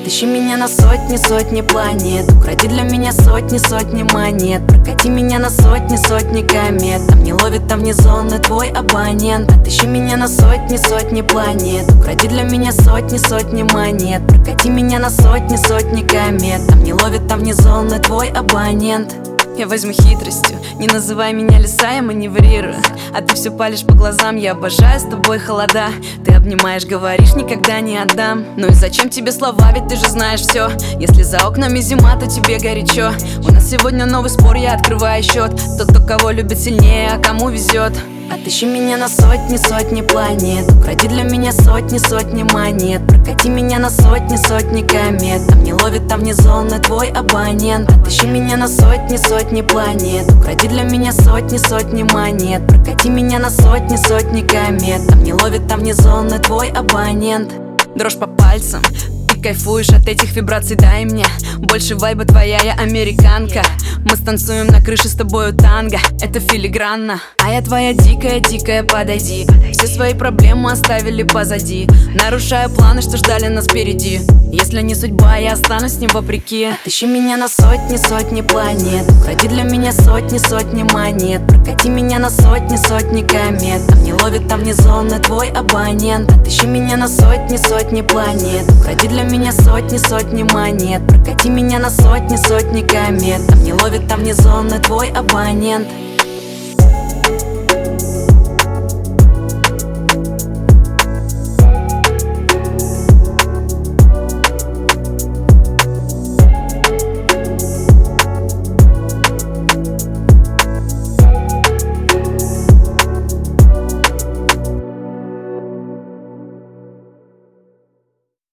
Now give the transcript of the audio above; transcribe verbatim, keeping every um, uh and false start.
Отыщи меня на сотни, сотни планет. Укради для меня сотни, сотни монет. Прокати меня на сотни, сотни комет. Там не ловит, там не зоны твой абонент. Отыщи меня на сотни, сотни планет. Укради для меня сотни, сотни монет. Прокати меня на сотни, сотни комет. Там не ловит, там не зоны твой абонент. Я возьму хитростью, не называй меня лиса, я маневрирую. А ты все палишь по глазам, я обожаю с тобой холода. Ты обнимаешь, говоришь, никогда не отдам. Ну и зачем тебе слова, ведь ты же знаешь все. Если за окнами зима, то тебе горячо. У нас сегодня новый спор, я открываю счет. Тот, кто кого любит сильнее, а кому везет. Отыщи меня на сотни, сотни планет. Укради для меня сотни, сотни монет. Прокати меня на сотни, сотни комет. Там не ловит, там не зоны твой абонент. Отыщи меня на сотни, сотни планет. Укради для меня сотни, сотни монет. Прокати меня на сотни, сотни комет. Там не ловит, там не зоны твой абонент. Дрожь по пальцам, ты кайфуешь от этих вибраций, дай мне больше вайба, твоя я американка. Мы станцуем на крыше с тобою танго, это филигранно. А я твоя дикая-дикая, подойди. Все свои проблемы оставили позади. Нарушаю планы, что ждали нас впереди. Если не судьба, я останусь с ним вопреки. Отыщи меня на сотни, сотни планет. Укради для меня сотни, сотни монет. Прокати меня на сотни, сотни комет. Там не ловит, там не зоны твой абонент. Отыщи меня на сотни, сотни планет. Укради для меня сотни, сотни монет. Прокати меня на сотни, сотни комет. Там не ловит, там не зоны твой абонент.